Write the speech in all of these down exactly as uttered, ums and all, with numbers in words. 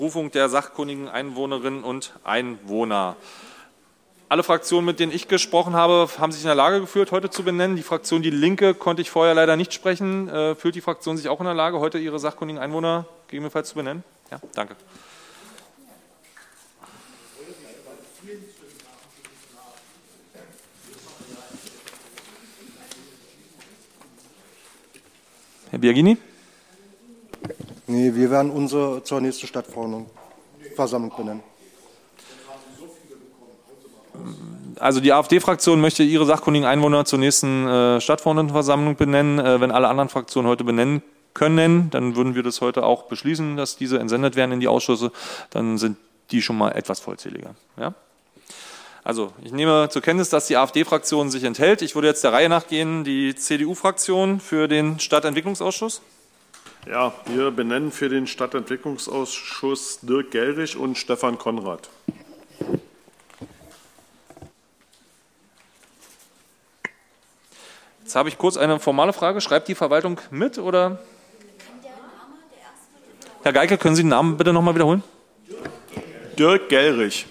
Berufung der sachkundigen Einwohnerinnen und Einwohner. Alle Fraktionen, mit denen ich gesprochen habe, haben sich in der Lage gefühlt, heute zu benennen. Die Fraktion Die Linke konnte ich vorher leider nicht sprechen. Äh, fühlt die Fraktion sich auch in der Lage, heute ihre sachkundigen Einwohner gegebenenfalls zu benennen? Ja, danke. Herr Biagini? Nee, wir werden unsere zur nächsten Stadtversammlung benennen. Also die AfD-Fraktion möchte ihre sachkundigen Einwohner zur nächsten äh, Stadtverordnetenversammlung benennen. Äh, wenn alle anderen Fraktionen heute benennen können, dann würden wir das heute auch beschließen, dass diese entsendet werden in die Ausschüsse. Dann sind die schon mal etwas vollzähliger. Ja? Also ich nehme zur Kenntnis, dass die AfD-Fraktion sich enthält. Ich würde jetzt der Reihe nach gehen. Die C D U-Fraktion für den Stadtentwicklungsausschuss. Ja, wir benennen für den Stadtentwicklungsausschuss Dirk Gellrich und Stefan Konrad. Jetzt habe ich kurz eine formale Frage. Schreibt die Verwaltung mit, oder? Herr Geike, können Sie den Namen bitte noch mal wiederholen? Dirk Gellrich.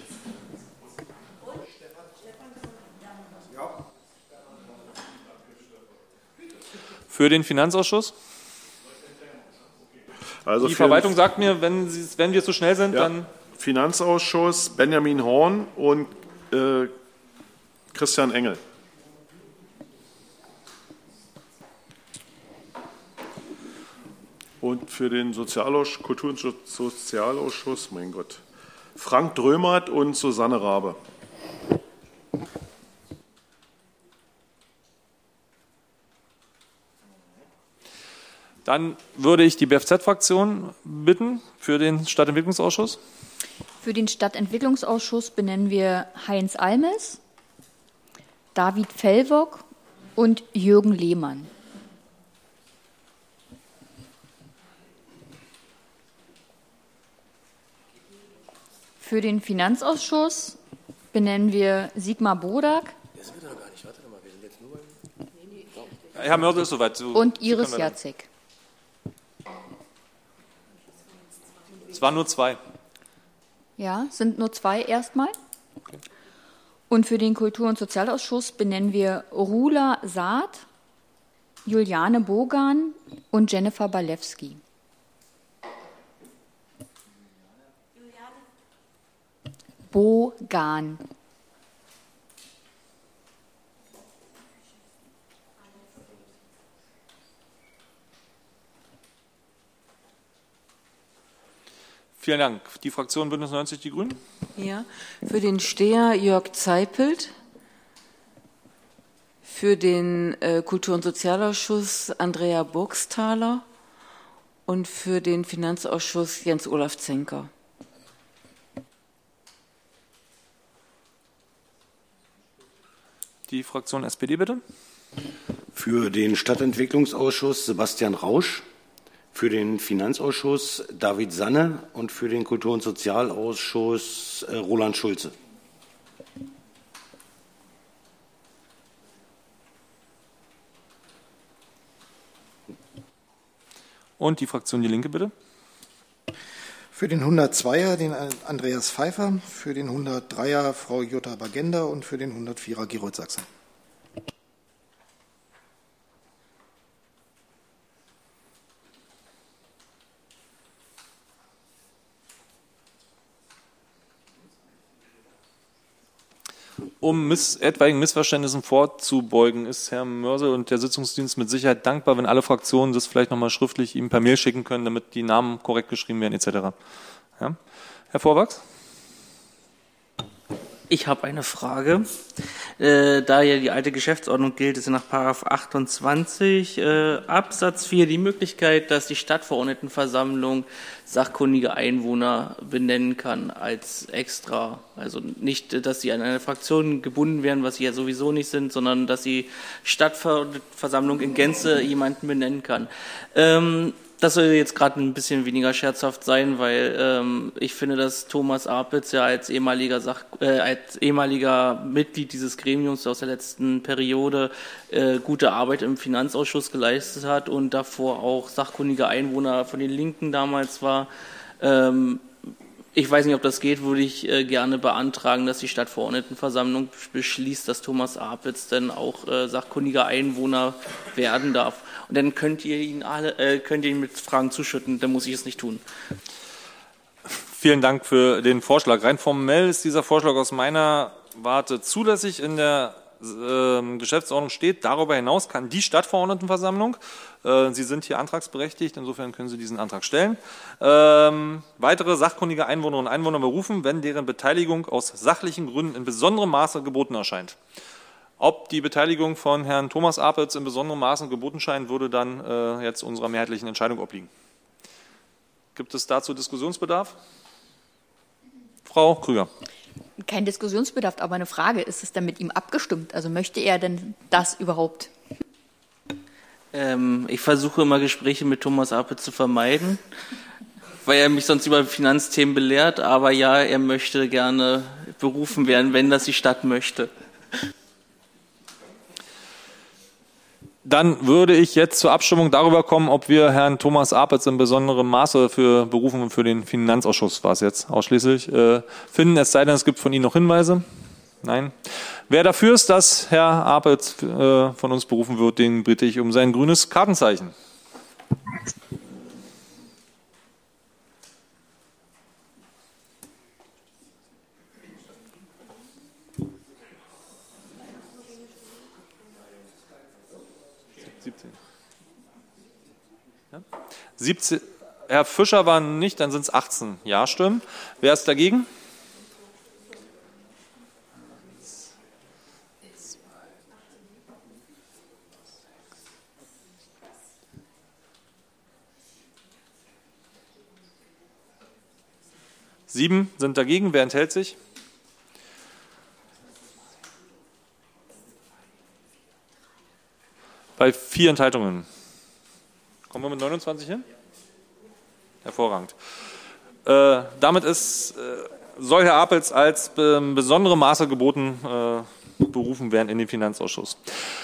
Für den Finanzausschuss? Also die Verwaltung sagt mir, wenn, Sie, wenn wir zu schnell sind, ja, dann... Finanzausschuss Benjamin Horn und äh, Christian Engel. Und für den Sozialausschuss, Kultur- und Sozialausschuss, mein Gott, Frank Drömert und Susanne Rabe. Dann würde ich die B F Z-Fraktion bitten für den Stadtentwicklungsausschuss. Für den Stadtentwicklungsausschuss benennen wir Heinz Almes, David Fellwock und Jürgen Lehmann. Für den Finanzausschuss benennen wir Sigmar Bodak. Das wird doch gar nicht. Warte mal, wir sind jetzt nur beim... Herr Mörser ist soweit. So, und Iris Jacek. Es waren nur zwei. Ja, sind nur zwei erstmal. Okay. Und für den Kultur- und Sozialausschuss benennen wir Rula Saad, Juliane Bogan und Jennifer Balewski. Bogan. Vielen Dank. Die Fraktion Bündnis neunzig, die Grünen? Ja, für den Steher Jörg Zeipelt, für den äh, Kultur- und Sozialausschuss Andrea Burgsthaler und für den Finanzausschuss Jens-Olaf Zenker. Die Fraktion S P D, bitte. Für den Stadtentwicklungsausschuss Sebastian Rausch, für den Finanzausschuss David Sanne und für den Kultur- und Sozialausschuss äh, Roland Schulze. Und die Fraktion Die Linke, bitte. Für den hundertzweier den Andreas Pfeiffer, für den hundertdreier Frau Jutta Bagenda und für den hundertvierer Gerold Sachse. Um miss etwaigen Missverständnissen vorzubeugen, ist Herr Mörser und der Sitzungsdienst mit Sicherheit dankbar, wenn alle Fraktionen das vielleicht nochmal schriftlich ihm per Mail schicken können, damit die Namen korrekt geschrieben werden et cetera. Ja? Herr Vorwachs? Ich habe eine Frage. Äh, da ja die alte Geschäftsordnung gilt, ist ja nach Paragraph achtundzwanzig äh, Absatz vier die Möglichkeit, dass die Stadtverordnetenversammlung sachkundige Einwohner benennen kann als extra. Also nicht, dass sie an eine Fraktion gebunden werden, was sie ja sowieso nicht sind, sondern dass die Stadtverordnetenversammlung in Gänze jemanden benennen kann. Ähm, Das soll jetzt gerade ein bisschen weniger scherzhaft sein, weil ähm, ich finde, dass Thomas Apitz ja als ehemaliger, Sach äh, als ehemaliger Mitglied dieses Gremiums aus der letzten Periode äh, gute Arbeit im Finanzausschuss geleistet hat und davor auch sachkundiger Einwohner von den Linken damals war. Ähm, Ich weiß nicht, ob das geht, würde ich äh, gerne beantragen, dass die Stadtverordnetenversammlung beschließt, dass Thomas Apitz dann auch äh, sachkundiger Einwohner werden darf. Und dann könnt ihr ihn alle, äh, könnt ihr ihn mit Fragen zuschütten, dann muss ich es nicht tun. Vielen Dank für den Vorschlag. Rein formell ist dieser Vorschlag aus meiner Warte zulässig. In der äh, Geschäftsordnung steht, darüber hinaus kann die Stadtverordnetenversammlung, äh, Sie sind hier antragsberechtigt, insofern können Sie diesen Antrag stellen, ähm, weitere sachkundige Einwohnerinnen und Einwohner berufen, wenn deren Beteiligung aus sachlichen Gründen in besonderem Maße geboten erscheint. Ob die Beteiligung von Herrn Thomas Apitz in besonderem Maße geboten scheint, würde dann äh, jetzt unserer mehrheitlichen Entscheidung obliegen. Gibt es dazu Diskussionsbedarf? Frau Krüger. Kein Diskussionsbedarf, aber eine Frage. Ist es denn mit ihm abgestimmt? Also möchte er denn das überhaupt? Ähm, ich versuche immer Gespräche mit Thomas Apitz zu vermeiden, weil er mich sonst über Finanzthemen belehrt. Aber ja, er möchte gerne berufen werden, wenn das die Stadt möchte. Dann würde ich jetzt zur Abstimmung darüber kommen, ob wir Herrn Thomas Apitz in besonderem Maße für Berufung für den Finanzausschuss, war es jetzt ausschließlich, äh, finden. Es sei denn, es gibt von Ihnen noch Hinweise. Nein. Wer dafür ist, dass Herr Apitz äh, von uns berufen wird, den bitte ich um sein grünes Kartenzeichen. siebzehn. Ja? siebzehn. Herr Fischer war nicht, dann sind es achtzehn Ja-Stimmen. Wer ist dagegen? Sieben sind dagegen. Wer enthält sich? Bei vier Enthaltungen. Kommen wir mit neunundzwanzig hin? Hervorragend. Äh, damit ist, äh, soll Herr Apitz als äh, besondere Maße geboten äh, berufen werden in den Finanzausschuss.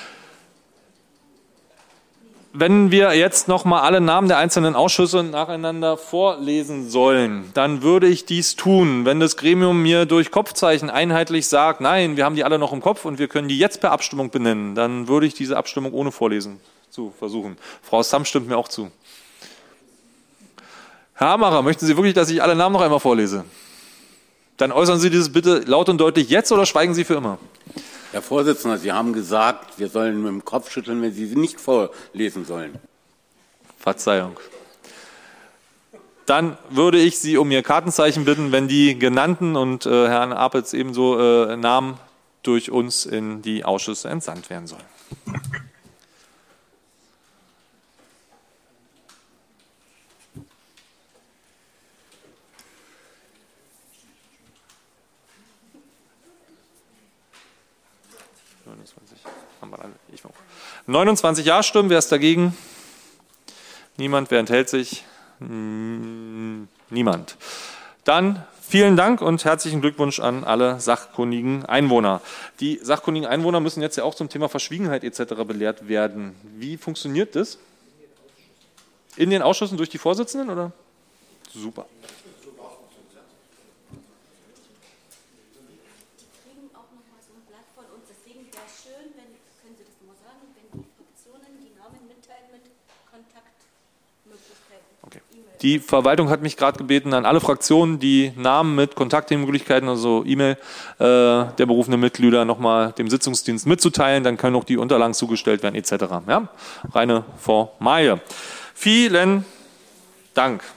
Wenn wir jetzt noch mal alle Namen der einzelnen Ausschüsse nacheinander vorlesen sollen, dann würde ich dies tun. Wenn das Gremium mir durch Kopfzeichen einheitlich sagt, nein, wir haben die alle noch im Kopf und wir können die jetzt per Abstimmung benennen, dann würde ich diese Abstimmung ohne Vorlesen zu versuchen. Frau Sam stimmt mir auch zu. Herr Hamacher, möchten Sie wirklich, dass ich alle Namen noch einmal vorlese? Dann äußern Sie dieses bitte laut und deutlich jetzt oder schweigen Sie für immer? Herr Vorsitzender, Sie haben gesagt, wir sollen mit dem Kopf schütteln, wenn Sie sie nicht vorlesen sollen. Verzeihung. Dann würde ich Sie um Ihr Kartenzeichen bitten, wenn die genannten und äh, Herrn Apitz ebenso äh, Namen durch uns in die Ausschüsse entsandt werden sollen. neunundzwanzig Ja-Stimmen, wer ist dagegen? Niemand, wer enthält sich? Niemand. Dann vielen Dank und herzlichen Glückwunsch an alle sachkundigen Einwohner. Die sachkundigen Einwohner müssen jetzt ja auch zum Thema Verschwiegenheit et cetera belehrt werden. Wie funktioniert das? In den Ausschüssen durch die Vorsitzenden, oder? Super. Die Verwaltung hat mich gerade gebeten, an alle Fraktionen die Namen mit Kontaktmöglichkeiten, also E-Mail äh, der berufenen Mitglieder nochmal dem Sitzungsdienst mitzuteilen. Dann können auch die Unterlagen zugestellt werden et cetera. Ja? Reine Formalie. Vielen Dank.